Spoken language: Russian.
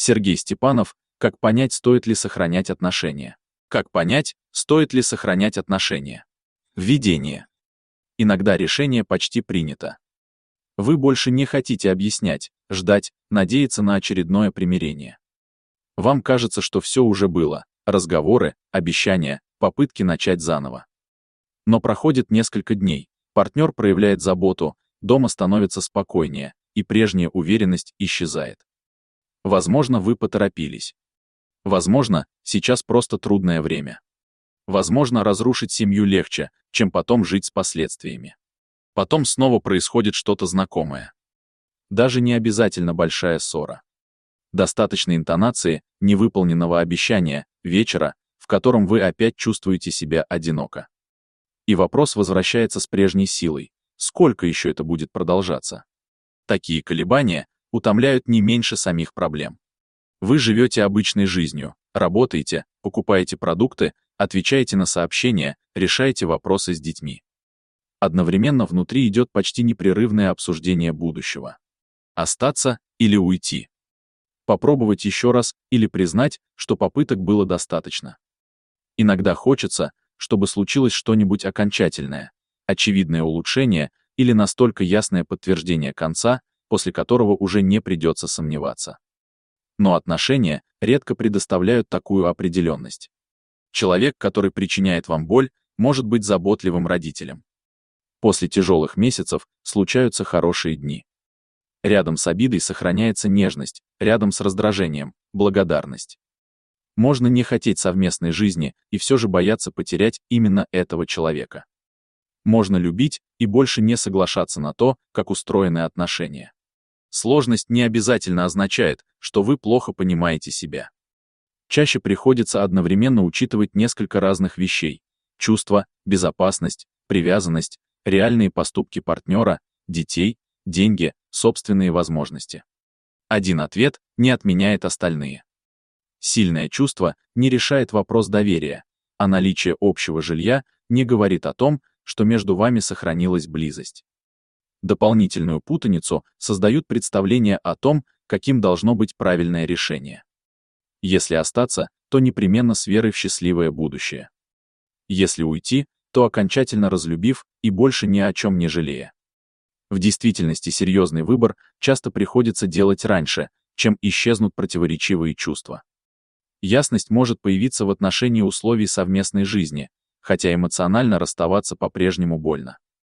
Сергей Степанов. Как понять, стоит ли сохранять отношения? Как понять, стоит ли сохранять отношения? Введение. Иногда решение почти принято. Вы больше не хотите объяснять, ждать, надеяться на очередное примирение. Вам кажется, что все уже было, разговоры, обещания, попытки начать заново. Но проходит несколько дней, партнер проявляет заботу, дома становится спокойнее, и прежняя уверенность исчезает. Возможно, вы поторопились. Возможно, сейчас просто трудное время. Возможно, разрушить семью легче, чем потом жить с последствиями. Потом снова происходит что-то знакомое. Даже не обязательно большая ссора. Достаточно интонации, невыполненного обещания, вечера, в котором вы опять чувствуете себя одиноко. И вопрос возвращается с прежней силой. Сколько еще это будет продолжаться? Такие колебания утомляют не меньше самих проблем. Вы живете обычной жизнью, работаете, покупаете продукты, отвечаете на сообщения, решаете вопросы с детьми. Одновременно внутри идет почти непрерывное обсуждение будущего. Остаться или уйти? Попробовать еще раз или признать, что попыток было достаточно. Иногда хочется, чтобы случилось что-нибудь окончательное, очевидное улучшение или настолько ясное подтверждение конца, после которого уже не придется сомневаться. Но отношения редко предоставляют такую определенность. Человек, который причиняет вам боль, может быть заботливым родителем. После тяжелых месяцев случаются хорошие дни. Рядом с обидой сохраняется нежность, рядом с раздражением — благодарность. Можно не хотеть совместной жизни и все же бояться потерять именно этого человека. Можно любить и больше не соглашаться на то, как устроены отношения. Сложность не обязательно означает, что вы плохо понимаете себя. Чаще приходится одновременно учитывать несколько разных вещей: чувства, безопасность, привязанность, реальные поступки партнера, детей, деньги, собственные возможности. Один ответ не отменяет остальные. Сильное чувство не решает вопрос доверия, а наличие общего жилья не говорит о том, что между вами сохранилась близость. Дополнительную путаницу создают представления о том, каким должно быть правильное решение. Если остаться, то непременно с верой в счастливое будущее. Если уйти, то окончательно разлюбив и больше ни о чем не жалея. В действительности серьезный выбор часто приходится делать раньше, чем исчезнут противоречивые чувства. Ясность может появиться в отношении условий совместной жизни, хотя эмоционально расставаться по-прежнему больно.